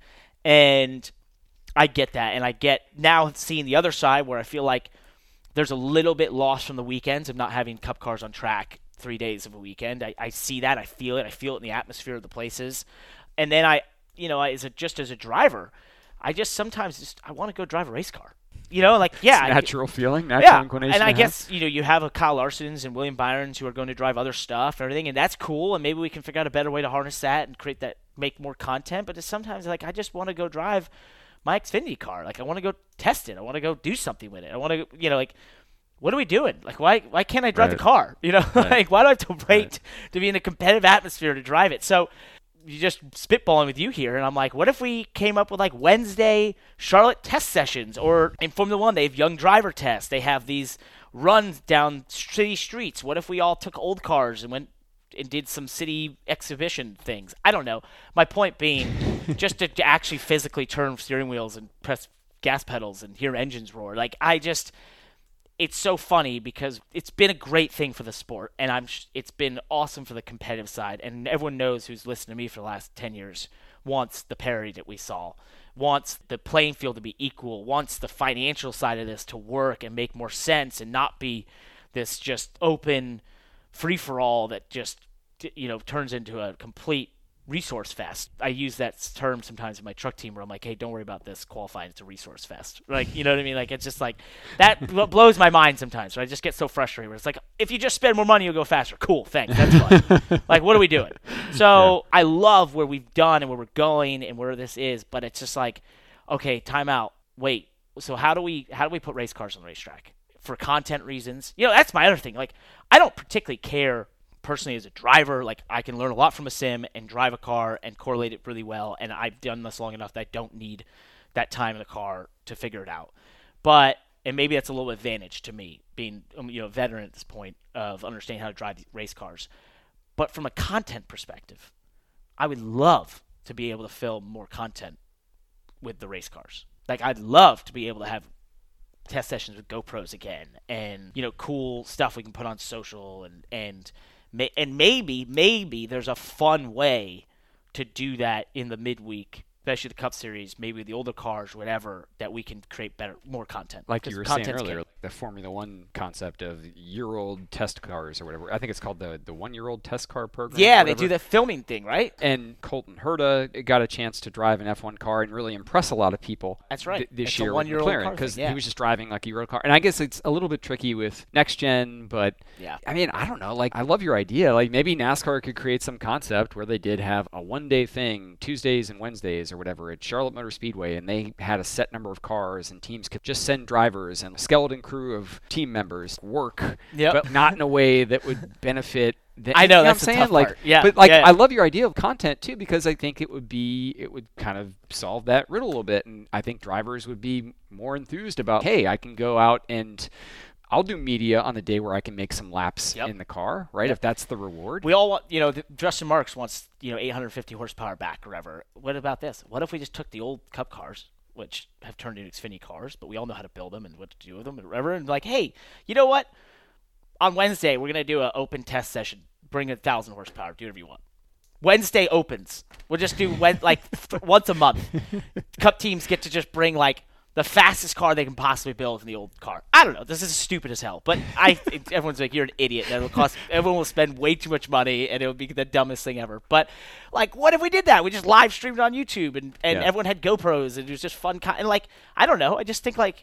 And I get that. And I get now seeing the other side where I feel like there's a little bit lost from the weekends of not having cup cars on track three days of a weekend. I, I see that. I feel it. I feel it in the atmosphere of the places. And then I, you know, as a, just as a driver, I just sometimes just, I want to go drive a race car. You know, like, yeah. It's I- natural feeling, natural yeah, inclination. and I to have. guess, you know, you have a Kyle Larson's and William Byrons who are going to drive other stuff and everything, and that's cool, and maybe we can figure out a better way to harness that and create that, make more content, but it's sometimes, like, I just want to go drive my Xfinity car. Like, I want to go test it. I want to go do something with it. I want to, you know, like, what are we doing? Like, why why can't I drive Right. the car? You know, Right. like, why do I have to wait Right. to be in a competitive atmosphere to drive it? So, you just spitballing with you here, and I'm like, what if we came up with like Wednesday Charlotte test sessions, or in Formula One they have young driver tests. They have these runs down city streets. What if we all took old cars and went and did some city exhibition things. I don't know. My point being, just to, to actually physically turn steering wheels and press gas pedals and hear engines roar. Like, I just, it's so funny because it's been a great thing for the sport, and I'm, it's been awesome for the competitive side. And everyone knows who's listened to me for the last ten years wants the parity that we saw, wants the playing field to be equal, wants the financial side of this to work and make more sense and not be this just open free-for-all that just, you know, turns into a complete resource fest. I use that term sometimes in my truck team where I'm like, hey, don't worry about this qualifying. It's a resource fest. Like, you know what I mean? Like, it's just like, that blows my mind sometimes. Right? I just get so frustrated where it's like, if you just spend more money, you'll go faster. Cool, thanks. That's fun. Like, what are we doing? So yeah. I love where we've done and where we're going and where this is, but it's just like, okay, time out. Wait. So how do we how do we put race cars on the racetrack? For content reasons. You know, that's my other thing. Like, I don't particularly care personally as a driver. Like, I can learn a lot from a sim and drive a car and correlate it really well, and I've done this long enough that I don't need that time in the car to figure it out. But, and maybe that's a little advantage to me, being, you know, a veteran at this point of understanding how to drive these race cars. But from a content perspective, I would love to be able to film more content with the race cars. Like, I'd love to be able to have test sessions with GoPros again, and, you know, cool stuff we can put on social, and and and maybe maybe there's a fun way to do that in the midweek, especially the Cup Series, maybe the older cars, whatever, that we can create better, more content. Like you were saying earlier, like the Formula One concept of year-old test cars or whatever. I think it's called the, the one-year-old test car program. Yeah, they do the filming thing, right? And Colton Herta got a chance to drive an F one car and really impress a lot of people. That's right. Th- this it's year a with McLaren, because yeah. he was just driving like a year-old car. And I guess it's a little bit tricky with next gen, but yeah. I mean, I don't know. Like, I love your idea. Like, maybe NASCAR could create some concept where they did have a one-day thing, Tuesdays and Wednesdays or whatever, at Charlotte Motor Speedway, and they had a set number of cars, and teams could just send drivers and a skeleton crew of team members work, yep. but not in a way that would benefit the, I know, you know that's what I'm the saying? tough Like, part. Yeah, but like, yeah. I love your idea of content too, because I think it would be, it would kind of solve that riddle a little bit, and I think drivers would be more enthused about, hey, I can go out and I'll do media on the day where I can make some laps yep. in the car, right? Yep. If that's the reward. We all want, you know, the, Justin Marks wants, you know, eight hundred fifty horsepower back or whatever. What about this? What if we just took the old Cup cars, which have turned into Xfinity cars, but we all know how to build them and what to do with them and whatever, and like, hey, you know what? On Wednesday, we're going to do an open test session. Bring a one thousand horsepower. Do whatever you want. Wednesday opens. We'll just do, like, once a month. Cup teams get to just bring, like, the fastest car they can possibly build in the old car. I don't know. This is stupid as hell. But I, it, everyone's like, you're an idiot. That'll cost. Everyone will spend way too much money, and it would be the dumbest thing ever. But, like, what if we did that? We just live streamed on YouTube, and, and yeah. everyone had GoPros, and it was just fun. Con- and, like, I don't know. I just think, like,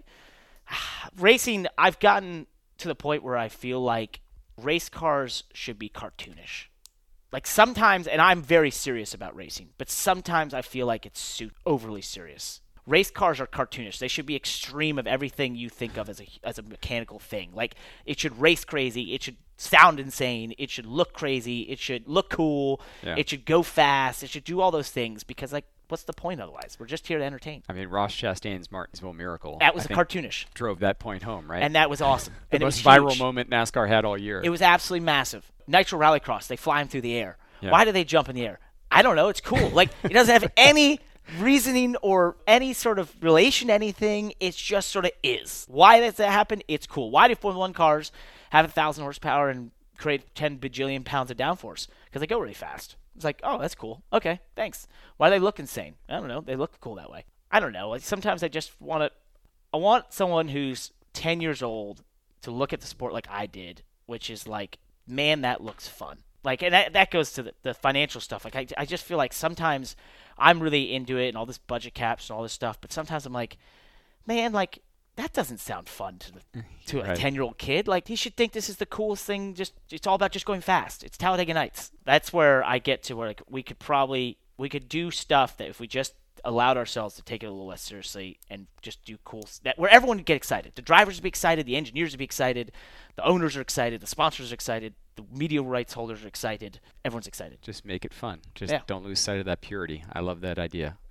racing, I've gotten to the point where I feel like race cars should be cartoonish. Like, sometimes, and I'm very serious about racing, but sometimes I feel like it's su- overly serious. Race cars are cartoonish. They should be extreme of everything you think of as a as a mechanical thing. Like, it should race crazy. It should sound insane. It should look crazy. It should look cool. Yeah. It should go fast. It should do all those things because, like, what's the point otherwise? We're just here to entertain. I mean, Ross Chastain's Martinsville Miracle. That was I a think cartoonish. Drove that point home, right? And that was awesome. the and most it was viral huge. moment NASCAR had all year. It was absolutely massive. Nitro Rallycross, they fly him through the air. Yeah. Why do they jump in the air? I don't know. It's cool. Like, it doesn't have any reasoning or any sort of relation to anything. It's just sort of is. Why does that happen? It's cool. Why do Formula One cars have a thousand horsepower and create ten bajillion pounds of downforce? Because they go really fast. It's like, oh, that's cool. Okay, thanks. Why do they look insane? I don't know. They look cool that way. I don't know. Like, sometimes I just want to. I want someone who's ten years old to look at the sport like I did, which is like, man, that looks fun. Like, and that, that goes to the, the financial stuff. Like, I, I just feel like sometimes I'm really into it and all this budget caps and all this stuff, but sometimes I'm like, man, like, that doesn't sound fun to the, to a ten-year-old kid. Like, he should think this is the coolest thing. Just it's all about just going fast. It's Talladega Nights. That's where I get to where, like, we could probably we could do stuff that if we just allowed ourselves to take it a little less seriously and just do cool that where everyone would get excited. The drivers would be excited, the engineers would be excited, the owners are excited, the sponsors are excited, the media rights holders are excited. Everyone's excited. Just make it fun. Just yeah. don't lose sight of that purity. I love that idea.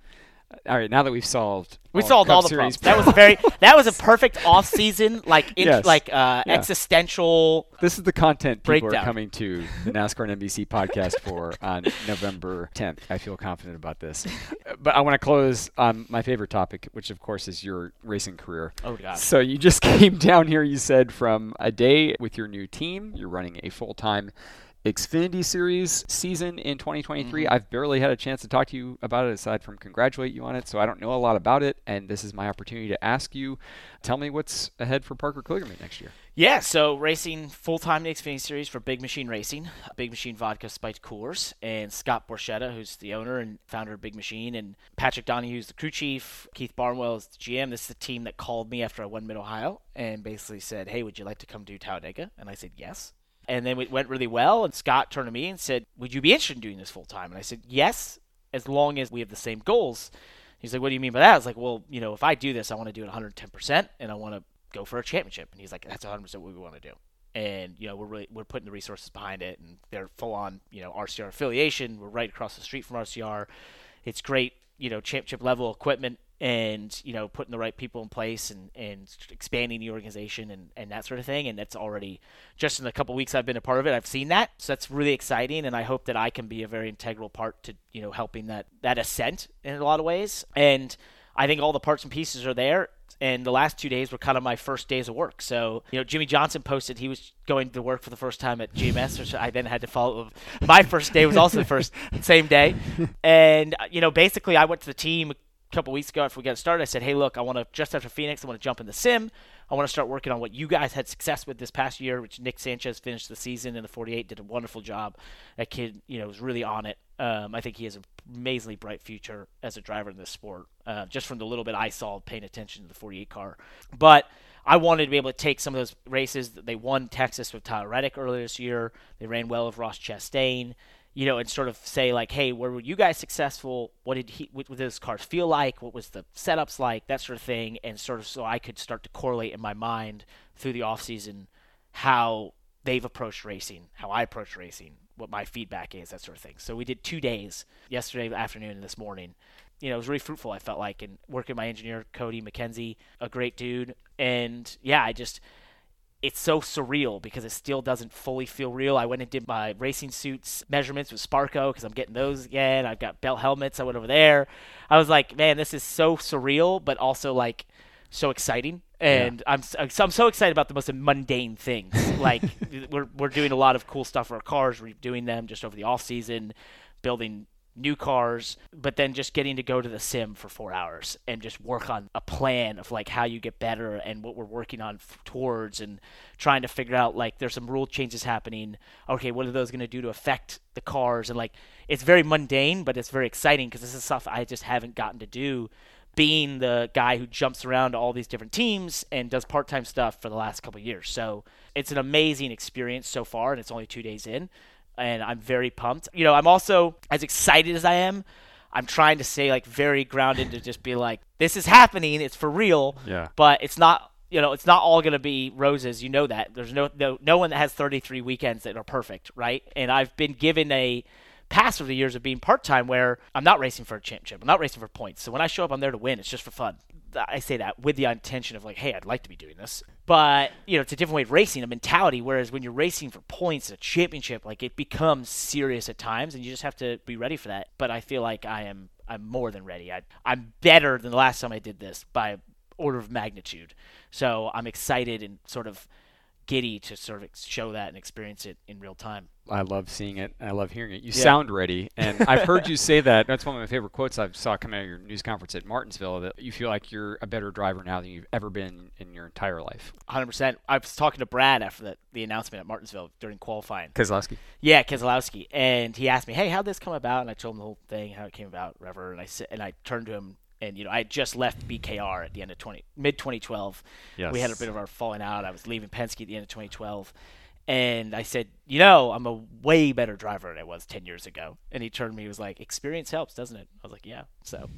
All right, now that we've solved We all solved Cup all the Series problems. That was a very that was a perfect off season, like in, Yes. like uh, Yeah. existential. This is the content people Breakdown. are coming to the NASCAR and N B C podcast for on November tenth. I feel confident about this. But I want to close on my favorite topic, which of course is your racing career. Oh God. So you just came down here, you said, from a day with your new team. You're running a full-time Xfinity Series season in twenty twenty-three. Mm-hmm. I've barely had a chance to talk to you about it aside from congratulate you on it, so I don't know a lot about it, and this is my opportunity to ask you. Tell me what's ahead for Parker Kligerman next year. Yeah, so racing full-time in the Xfinity Series for Big Machine Racing, Big Machine Vodka Spiked Coolers, and Scott Borchetta, who's the owner and founder of Big Machine, and Patrick Donahue, who's the crew chief, Keith Barnwell is the G M. This is the team that called me after I won Mid-Ohio and basically said, hey, would you like to come do Talladega? And I said, yes. And then it went really well, and Scott turned to me and said, would you be interested in doing this full-time? And I said, yes, as long as we have the same goals. He's like, what do you mean by that? I was like, well, you know, if I do this, I want to do it one hundred ten percent, and I want to go for a championship. And he's like, that's one hundred percent what we want to do. And, you know, we're really, we're putting the resources behind it, and they're full-on, you know, R C R affiliation. We're right across the street from R C R. It's great, you know, championship-level equipment, and, you know, putting the right people in place and, and expanding the organization and, and that sort of thing. And that's already, just in the couple weeks I've been a part of it, I've seen that. So that's really exciting, and I hope that I can be a very integral part to, you know, helping that, that ascent in a lot of ways. And I think all the parts and pieces are there. And the last two days were kind of my first days of work. So, you know, Jimmy Johnson posted he was going to work for the first time at G M S, which I then had to follow. My first day was also the first, same day. And, you know, basically I went to the team a couple weeks ago after we got started. I said, hey, look, I want to, just after Phoenix, I want to jump in the sim. I want to start working on what you guys had success with this past year, which Nick Sanchez finished the season in the forty-eight, did a wonderful job. That kid, you know, was really on it. Um, I think he has an amazingly bright future as a driver in this sport, uh, just from the little bit I saw paying attention to the forty-eight car. But I wanted to be able to take some of those races. They won Texas with Tyler Reddick earlier this year. They ran well with Ross Chastain. You know, and sort of say, like, hey, where were you guys successful? What did he, what did those cars feel like? What was the setups like? That sort of thing. And sort of so I could start to correlate in my mind through the offseason how they've approached racing, how I approach racing, what my feedback is, that sort of thing. So we did two days, yesterday afternoon and this morning. You know, it was really fruitful, I felt like, and working with my engineer, Cody McKenzie, a great dude. And, yeah, I just... it's so surreal because it still doesn't fully feel real. I went and did my racing suits measurements with Sparco because I'm getting those again. I've got belt helmets. I went over there. I was like, man, this is so surreal, but also like so exciting. And yeah. I'm so, I'm so excited about the most mundane things. Like we're we're doing a lot of cool stuff for our cars. We're doing them just over the off season, building new cars, but then just getting to go to the sim for four hours and just work on a plan of like how you get better and what we're working on f- towards and trying to figure out like there's some rule changes happening. Okay, what are those going to do to affect the cars? And like it's very mundane, but it's very exciting because this is stuff I just haven't gotten to do, being the guy who jumps around to all these different teams and does part-time stuff for the last couple of years. So it's an amazing experience so far, and it's only two days in. And I'm very pumped. You know, I'm also, as excited as I am, I'm trying to stay, like, very grounded to just be like, this is happening. It's for real. Yeah. But it's not, you know, it's not all going to be roses. You know that. There's no, no no one that has thirty-three weekends that are perfect, right? And I've been given a pass over the years of being part-time where I'm not racing for a championship. I'm not racing for points. So when I show up, I'm there to win. It's just for fun. I say that with the intention of like, hey, I'd like to be doing this. But, you know, it's a different way of racing, a mentality, whereas when you're racing for points, a championship, like it becomes serious at times and you just have to be ready for that. But I feel like I am I'm more than ready. I, I'm better than the last time I did this by order of magnitude. So I'm excited and sort of giddy to sort of show that and experience it in real time. I love seeing it. I love hearing it. You Yeah. sound ready. And I've heard you say that. That's one of my favorite quotes I saw come out of your news conference at Martinsville, that you feel like you're a better driver now than you've ever been in your entire life. one hundred percent. I was talking to Brad after the, the announcement at Martinsville during qualifying. Keselowski. Yeah, Keselowski. And he asked me, hey, how'd this come about? And I told him the whole thing, how it came about, whatever. And I, said, and I turned to him. And, you know, I had just left B K R at the end of twenty mid twenty twelve. Yes. We had a bit of our falling out. I was leaving Penske at the end of twenty twelve. And I said, you know, I'm a way better driver than I was ten years ago. And he turned to me, he was like, experience helps, doesn't it? I was like, yeah. So.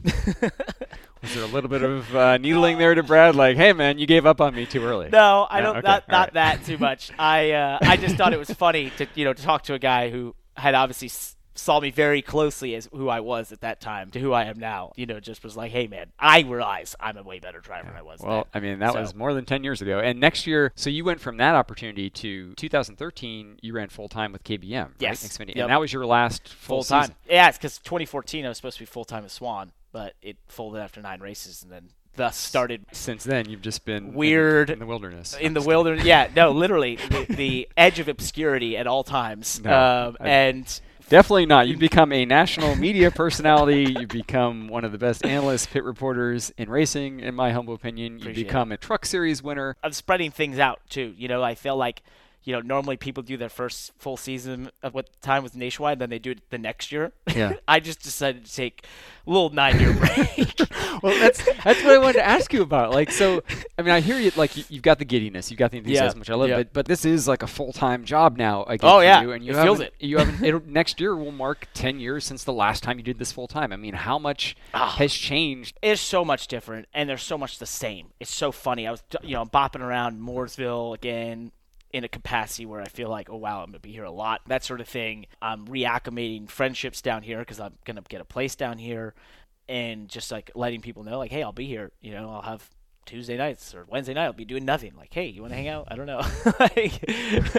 Was there a little bit of uh, needling there to Brad? Like, hey, man, you gave up on me too early. No, I No? don't. Okay. Not, All not right. that too much. I uh, I just thought it was funny to, you know, to talk to a guy who had obviously s- saw me very closely as who I was at that time to who I am now. You know, just was like, hey, man, I realize I'm a way better driver yeah. than I was Well, then. I mean, that so. was more than ten years ago. And next year, so you went from that opportunity to two thousand thirteen, you ran full-time with K B M, yes. right? Xfinity. Yep. And that was your last full full-time. season. Yeah, it's because twenty fourteen I was supposed to be full-time with Swan, but it folded after nine races and then thus started. Since then, you've just been weird in, in the wilderness. In the wilderness, yeah, no, literally the, the edge of obscurity at all times. No, um, I, and definitely not. You've become a national media personality. You've become one of the best analysts, pit reporters in racing, in my humble opinion. You've Appreciate become it. a Truck Series winner. I'm spreading things out too. You know, I feel like. You know, normally people do their first full season of what time was Nationwide, then they do it the next year. Yeah. I just decided to take a little nine-year break. Well, that's that's what I wanted to ask you about. Like, so, I mean, I hear you. Like, you, you've got the giddiness, you've got the enthusiasm, Yeah. which I love. Yeah. But but this is like a full time job now. Again, Oh, for yeah. you, and you It haven't, feels it. You haven't. It'll, next year will mark ten years since the last time you did this full time. I mean, how much Ah. has changed? It's so much different, and there's so much the same. It's so funny. I was, you know, bopping around Mooresville again in a capacity where I feel like, oh, wow, I'm going to be here a lot, that sort of thing. I'm reacclimating friendships down here because I'm going to get a place down here and just, like, letting people know, like, hey, I'll be here. You know, I'll have Tuesday nights or Wednesday night, I'll be doing nothing. Like, hey, you want to hang out? I don't know. Like,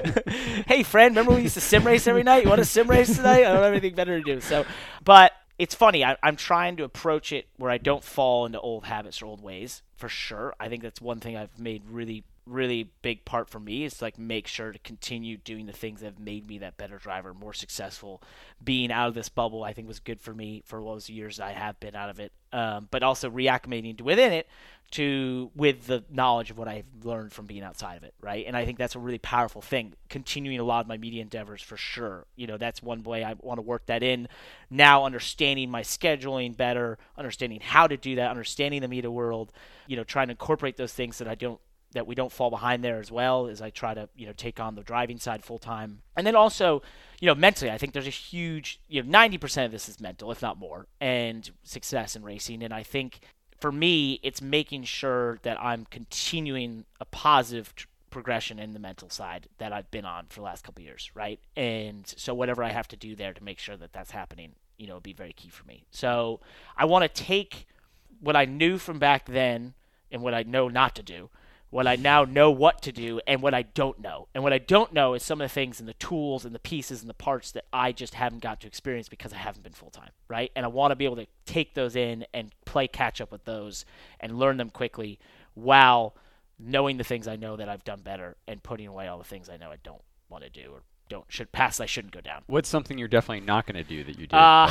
hey, friend, remember we used to sim race every night? You want to sim race tonight? I don't have anything better to do. So, but it's funny. I, I'm trying to approach it where I don't fall into old habits or old ways, for sure. I think that's one thing I've made really really big part for me is to like make sure to continue doing the things that have made me that better driver, more successful. Being out of this bubble, I think, was good for me for those years I have been out of it. Um, but also reacclimating to within it to with the knowledge of what I've learned from being outside of it, right? And I think that's a really powerful thing. Continuing a lot of my media endeavors for sure. You know, that's one way I want to work that in. Now understanding my scheduling better, understanding how to do that, understanding the media world, you know, trying to incorporate those things that I don't that we don't fall behind there as well as I try to, you know, take on the driving side full time. And then also, you know, mentally, I think there's a huge, you know, ninety percent of this is mental, if not more, and success in racing. And I think for me, it's making sure that I'm continuing a positive tr- progression in the mental side that I've been on for the last couple of years, right? And so whatever I have to do there to make sure that that's happening, you know, would be very key for me. So I want to take what I knew from back then and what I know not to do, what I now know what to do, and what I don't know. And what I don't know is some of the things and the tools and the pieces and the parts that I just haven't got to experience because I haven't been full-time, right? And I want to be able to take those in and play catch-up with those and learn them quickly while knowing the things I know that I've done better and putting away all the things I know I don't want to do or don't should paths I shouldn't go down. What's something you're definitely not going to do that you did? Uh,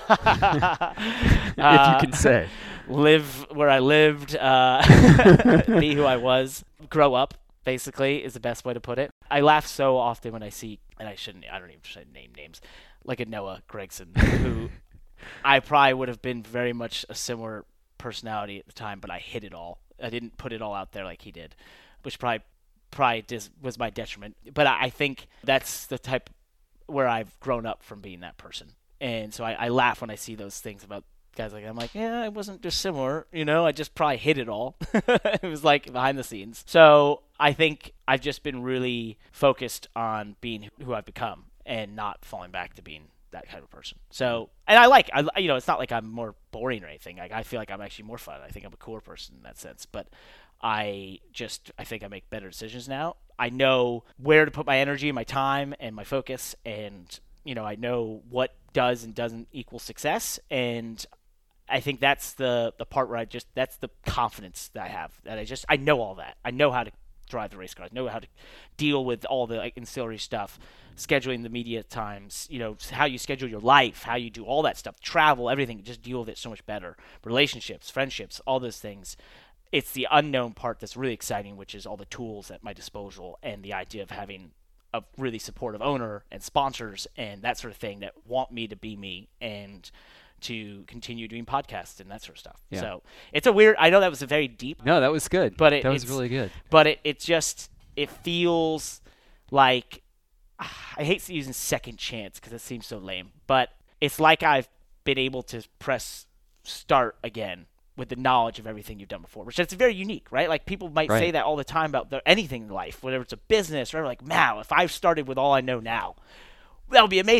if you can say. Live where I lived, uh, be who I was, grow up, basically, is the best way to put it. I laugh so often when I see, and I shouldn't, I don't even should name names, like a Noah Gregson, who I probably would have been very much a similar personality at the time, but I hid it all. I didn't put it all out there like he did, which probably probably dis- was my detriment. But I, I think that's the type where I've grown up from being that person. And so I, I laugh when I see those things about guys like that. I'm like, yeah, I wasn't dissimilar, you know, I just probably hid it all. It was like behind the scenes. So I think I've just been really focused on being who I've become and not falling back to being that kind of person. So, and I like, I, you know, it's not like I'm more boring or anything. Like, I feel like I'm actually more fun. I think I'm a cooler person in that sense, but I just, I think I make better decisions now. I know where to put my energy and my time and my focus, and, you know, I know what does and doesn't equal success, and I think that's the, the part where I just, that's the confidence that I have, that I just, I know all that. I know how to drive the race car. I know how to deal with all the like, ancillary stuff, scheduling the media times, you know, how you schedule your life, how you do all that stuff, travel, everything, just deal with it so much better. Relationships, friendships, all those things. It's the unknown part that's really exciting, which is all the tools at my disposal and the idea of having a really supportive owner and sponsors and that sort of thing that want me to be me and to continue doing podcasts and that sort of stuff. Yeah. So it's a weird, I know that was a very deep. No, that was good. But it, that was it's, really good. But it, it just, it feels like, I hate using second chance because it seems so lame, but it's like I've been able to press start again with the knowledge of everything you've done before, which is very unique, right? Like people might right. say that all the time about their, anything in life, whether it's a business or like, wow, if I've started with all I know now, that would be amazing.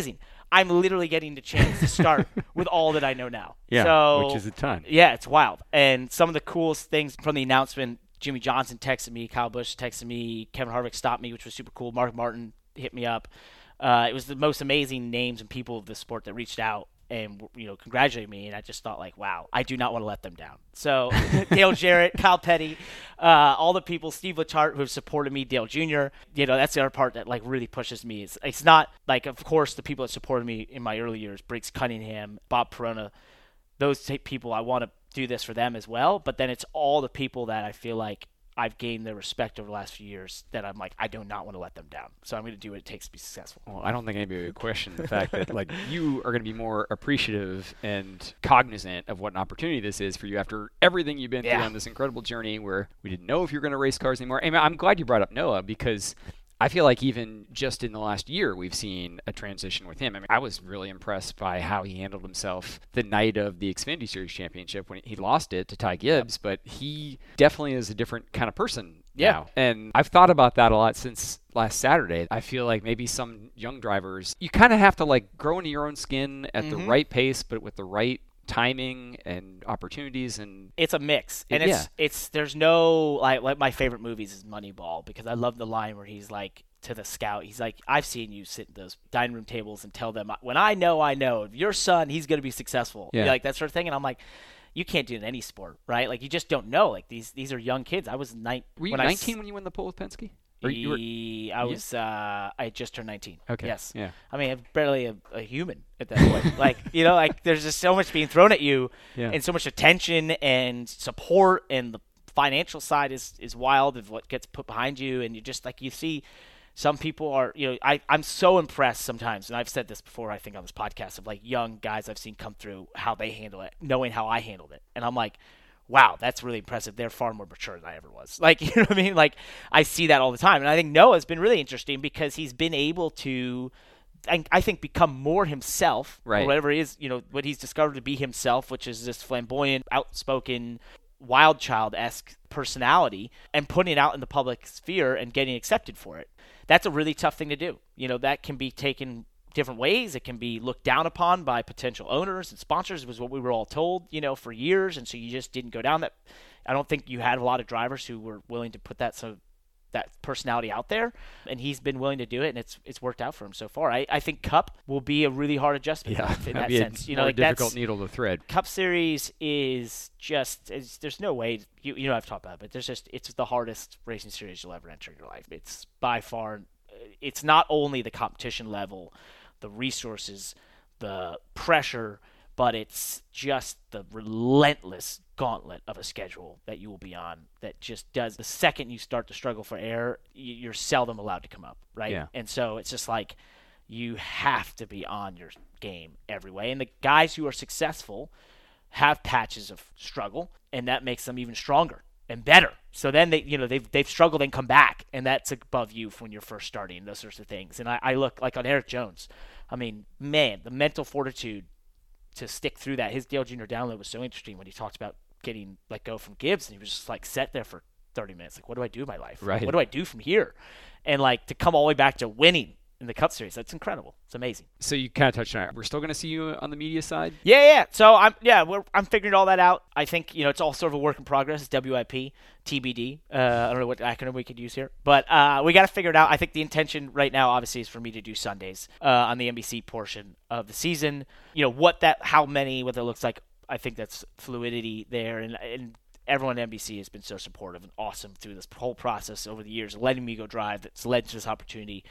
I'm literally getting the chance to start with all that I know now. Yeah, so, which is a ton. Yeah, it's wild. And some of the coolest things from the announcement, Jimmy Johnson texted me, Kyle Busch texted me, Kevin Harvick stopped me, which was super cool. Mark Martin hit me up. Uh, it was the most amazing names and people of the sport that reached out and, you know, congratulated me. And I just thought, like, wow, I do not want to let them down. So Dale Jarrett, Kyle Petty, uh, all the people, Steve Letarte, who have supported me, Dale Junior, you know, that's the other part that, like, really pushes me. It's, it's not, like, of course, the people that supported me in my early years, Briggs Cunningham, Bob Perona, those people, I want to do this for them as well. But then it's all the people that I feel like I've gained their respect over the last few years that I'm like, I do not want to let them down. So I'm going to do what it takes to be successful. Well, I don't think anybody would question the fact that, like, you are going to be more appreciative and cognizant of what an opportunity this is for you after everything you've been Yeah. through on this incredible journey where we didn't know if you were going to race cars anymore. And I'm glad you brought up Noah, because I feel like even just in the last year, we've seen a transition with him. I mean, I was really impressed by how he handled himself the night of the Xfinity Series Championship when he lost it to Ty Gibbs, but he definitely is a different kind of person Yeah. now. And I've thought about that a lot since last Saturday. I feel like maybe some young drivers, you kind of have to, like, grow into your own skin at Mhm. the right pace, but with the right timing and opportunities. And It's a mix, and Yeah. it's it's there's no like like my favorite movies is Moneyball, because I love the line where he's like to the scout, he's like, I've seen you sit at those dining room tables and tell them, when I know I know your son, he's going to be successful, Yeah. like that sort of thing. And I'm like, you can't do it in any sport, right? Like, you just don't know. Like, these these are young kids. I was nine. were you when nineteen I, when you won the pole with Penske? s- Or you were, E- I was uh, I had just turned nineteen. okay. Yes. Yeah. I mean, I'm barely a, a human at that point. Like, you know, like there's just so much being thrown at you, Yeah. and so much attention and support, and the financial side is is wild of what gets put behind you, and you just like you see. Some people are, you know, I, I'm so impressed sometimes, and I've said this before, I think, on this podcast, of like young guys I've seen come through, how they handle it, knowing how I handled it. And I'm like, wow, that's really impressive. They're far more mature than I ever was. Like, you know what I mean? Like, I see that all the time. And I think Noah's been really interesting because he's been able to, I I think, become more himself, Right. or whatever he is, you know, what he's discovered to be himself, which is this flamboyant, outspoken, wild child-esque personality, and putting it out in the public sphere and getting accepted for it. That's a really tough thing to do. You know, that can be taken different ways. It can be looked down upon by potential owners and sponsors, was what we were all told, you know, for years. And so you just didn't go down that. I don't think you had a lot of drivers who were willing to put that so that personality out there, and he's been willing to do it, and it's it's worked out for him so far. I, I think Cup will be a really hard adjustment Yeah. in That'd that be sense. a You know, more like difficult that's, needle to thread. Cup Series is just is, there's no way you you know I've talked about it, but there's just it's the hardest racing series you'll ever enter in your life. It's by far, it's not only the competition level, the resources, the pressure, but it's just the relentless gauntlet of a schedule that you will be on that just does, the second you start to struggle for air, you're seldom allowed to come up, right? Yeah. And so it's just like you have to be on your game every way. And the guys who are successful have patches of struggle, and that makes them even stronger and better. So then they, you know, they've they've struggled and come back, and that's above you when you're first starting, those sorts of things. And I, I look like on Eric Jones. I mean, man, the mental fortitude to stick through that. His Dale Junior download was so interesting when he talked about getting let go from Gibbs, and he was just like sat there for thirty minutes, like, what do I do in my life? Right. What do I do from here? And like to come all the way back to winning in the Cup Series, that's incredible. It's amazing. So you kind of touched on it. We're still going to see you on the media side? Yeah, yeah. So I'm yeah, we're, I'm figuring all that out. I think, you know, it's all sort of a work in progress. It's W I P, T B D. Uh, I don't know what acronym we could use here, but uh, we got to figure it out. I think the intention right now, obviously, is for me to do Sundays uh, on the N B C portion of the season. You know what that, how many, what that looks like. I think that's fluidity there, and and everyone at N B C has been so supportive and awesome through this whole process over the years, letting me go drive. That's led to this opportunity,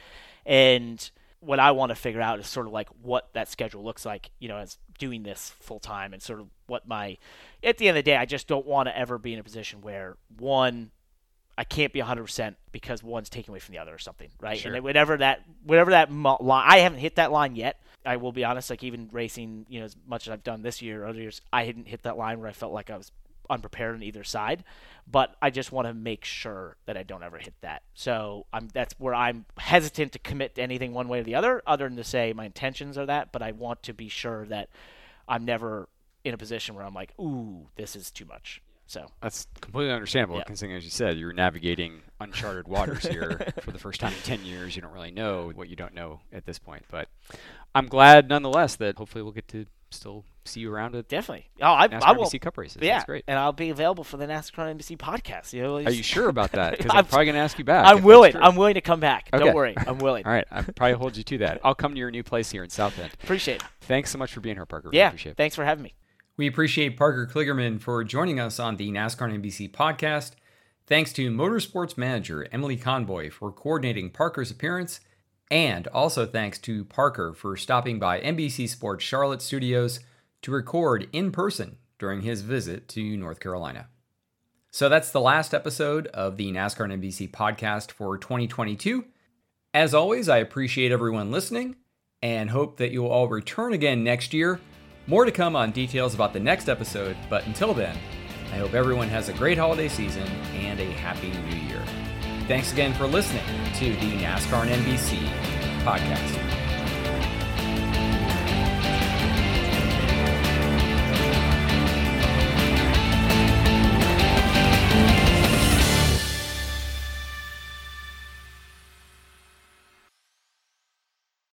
and what I want to figure out is sort of like what that schedule looks like, you know, as doing this full time, and sort of what my, at the end of the day, I just don't want to ever be in a position where one, I can't be one hundred percent because one's taken away from the other or something, right? Sure. And then whatever that, whatever that mo- line, I haven't hit that line yet. I will be honest, like even racing, you know, as much as I've done this year or other years, I hadn't hit that line where I felt like I was unprepared on either side, but I just want to make sure that I don't ever hit that. So I'm that's where I'm hesitant to commit to anything one way or the other, other than to say my intentions are that, but I want to be sure that I'm never in a position where I'm like, ooh, this is too much. So that's completely understandable, yeah. considering, as you said, you're navigating uncharted waters here for the first time in ten years. You don't really know what you don't know at this point. But I'm glad, nonetheless, that hopefully we'll get to still see you around at definitely. Oh, I, NASCAR I will. N B C Cup races. Yeah, That's great. and I'll be available for the NASCAR N B C podcast. You know, Are you sure about that? Because I'm, I'm probably going to ask you back. I'm willing. I'm willing to come back. Okay. Don't worry. I'm willing. All right. I'll probably hold you to that. I'll come to your new place here in South Bend. Appreciate it. Thanks so much for being here, Parker. Really yeah. appreciate it. Thanks for having me. We appreciate Parker Kligerman for joining us on the NASCAR N B C podcast. Thanks to Motorsports Manager Emily Conboy for coordinating Parker's appearance. And also thanks to Parker for stopping by N B C Sports Charlotte Studios to record in person during his visit to North Carolina. So that's the last episode of the NASCAR N B C podcast for twenty twenty-two. As always, I appreciate everyone listening and hope that you'll all return again next year. More to come on details about the next episode, but until then, I hope everyone has a great holiday season and a happy new year. Thanks again for listening to the NASCAR N B C podcast.